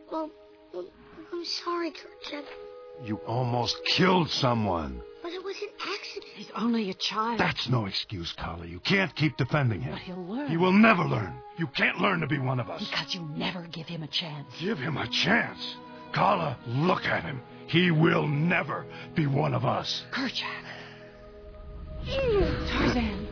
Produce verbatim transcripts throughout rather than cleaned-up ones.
Well, well I'm sorry, Kerchak. You almost killed someone. But it was an accident. He's only a child. That's no excuse, Carla. You can't keep defending him. But he'll learn. He will never learn. You can't learn to be one of us. Because you never give him a chance. Give him a chance? Carla, look at him. He will never be one of us. Kerchak. Tarzan.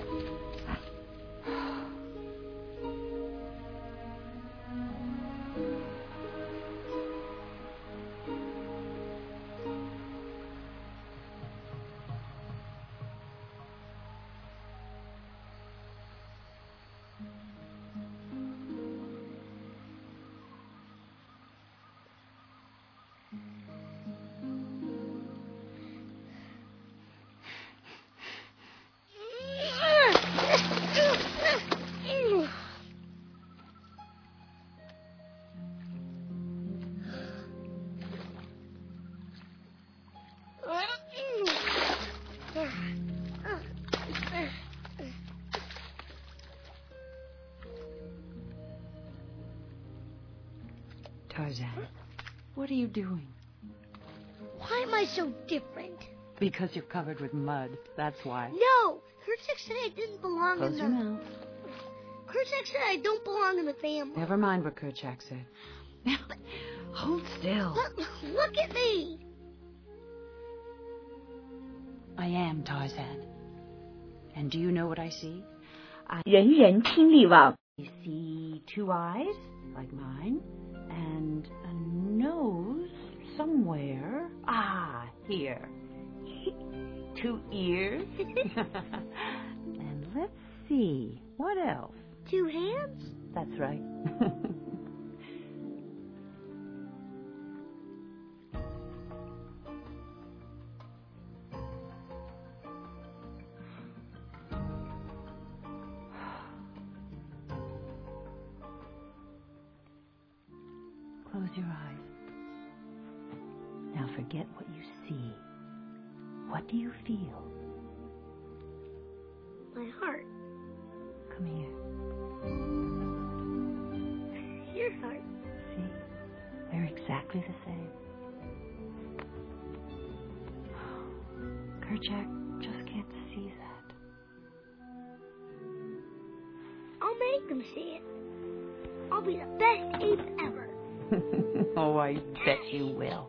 Tarzan, what are you doing? Why am I so different? Because you're covered with mud, that's why. No! Kerchak said I didn't belong Close in your the... mouth. Kerchak said I don't belong in the family. Never mind what Kerchak said. Now, hold still. Look, look at me! I am Tarzan. And do you know what I see? I 人人听力网 see two eyes, like mine, and a nose somewhere. Ah, here. Two ears. And let's see, what else? Two hands? That's right. Close your eyes. Now forget what you see. What do you feel? My heart. Come here. Your heart. See? They're exactly the same. Kerchak just can't see that. I'll make them see it. I'll be the best ape ever. Oh, I bet you will.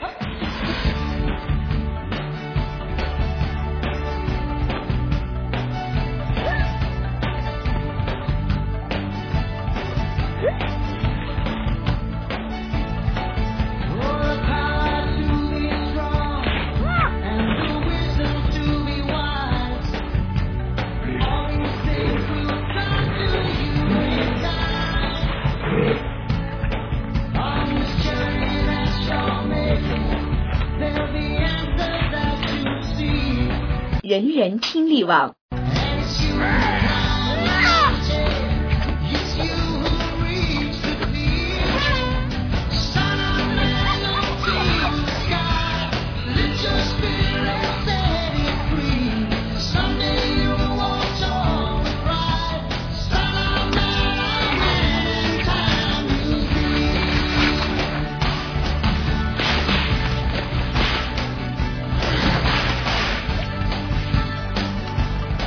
"人人听力网 Kerchak,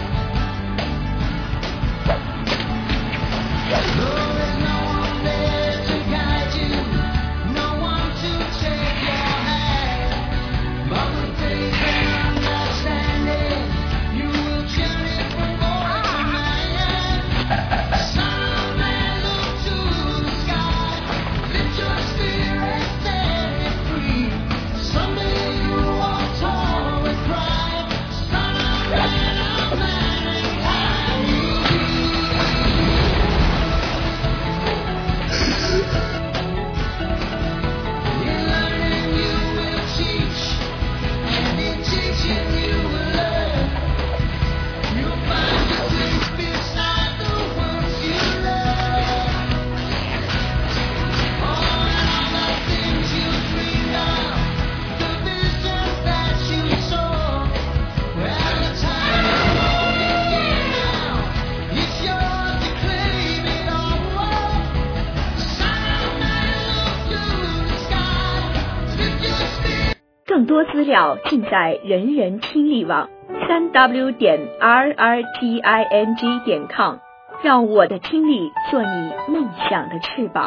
更多资料尽在人人听力网三 w 点 r r t i n g 点 com， 让我的听力做你梦想的翅膀。